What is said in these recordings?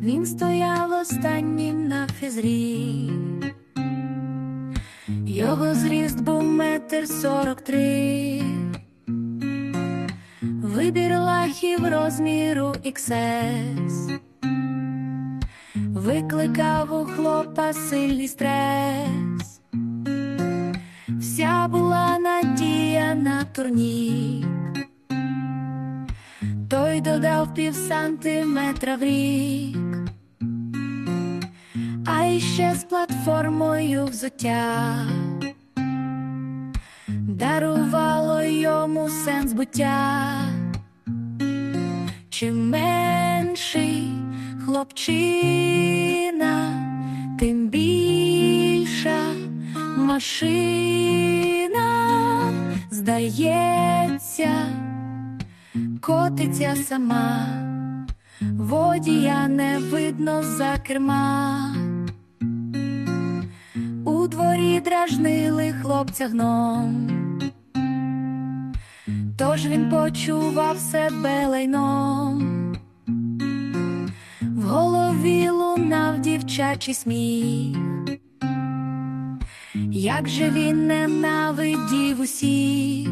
Він стояв останнім на фізрі, його зріст був 1,43 м. Вибір лахів розміру XS викликав у хлопа сильний стрес. Вся була надія на турнік, той додав пів-сантиметра в рік. А іще з платформою взуття дарувало йому сенс буття. Чим менший хлопчина, тим більша машина. Здається, котиться сама, водія не видно за керма. У дворі дражнили хлопця гном, тож він почував себе лайном. В голові лунав дівчачий сміх, як же він ненавидів усіх.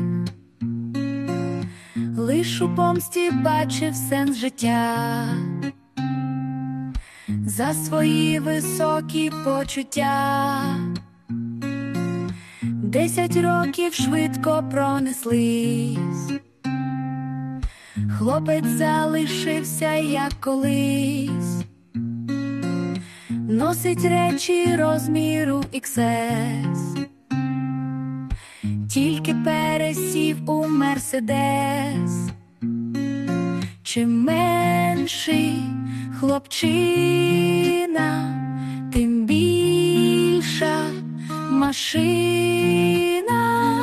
Лиш у помсті бачив сенс життя, за свої високі почуття. 10 років швидко пронеслись, хлопець залишився як колись. Носить речі розміру XS, тільки пересів у Мерседес. Чим менший хлопчина, тим більша машина.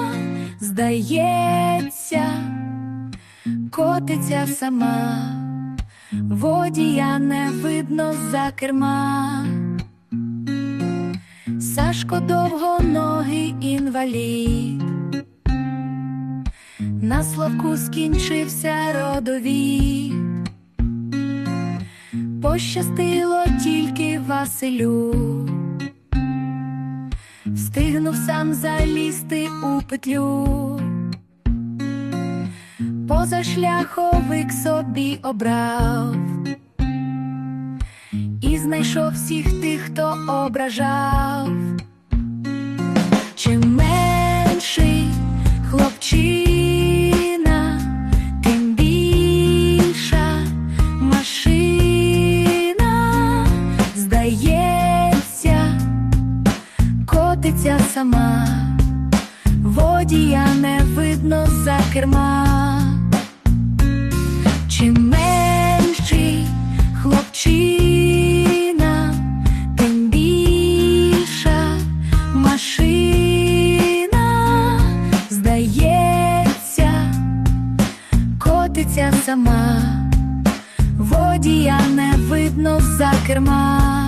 Здається, котиться сама, водія не видно за керма. Сашко довгоногий інвалід, на Славку скінчився родовід. Пощастило тільки Василю, встигнув сам залізти у петлю. Позашляховик собі обрав і знайшов всіх тих, хто ображав. Чим менший хлопчина, тим більша машина. Здається, котиться сама, водія не видно за керма. Чим менший хлопчина, тим більша машина. Здається, котиться сама, водія не видно за керма.